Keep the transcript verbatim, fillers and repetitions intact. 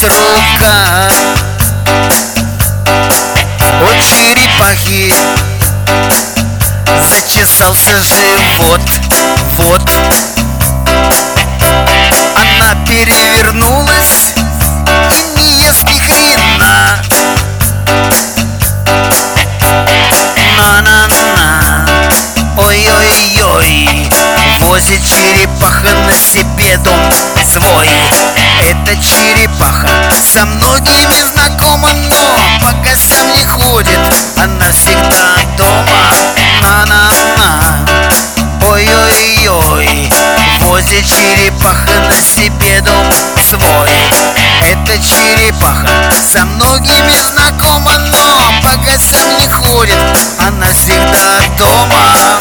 рука. У черепахи зачесался живот. Вот она перевернулась и не ест ни хрена. На-на-на, ой-ой-ой, возит черепаха на себе дом свой. Эта черепаха со многими знакома, но по гостям не ходит, она всегда дома. На-на-на, ой-ой-ой, возит черепаха на себе дом свой. Эта черепаха со многими знакома, но по гостям не ходит, она всегда дома.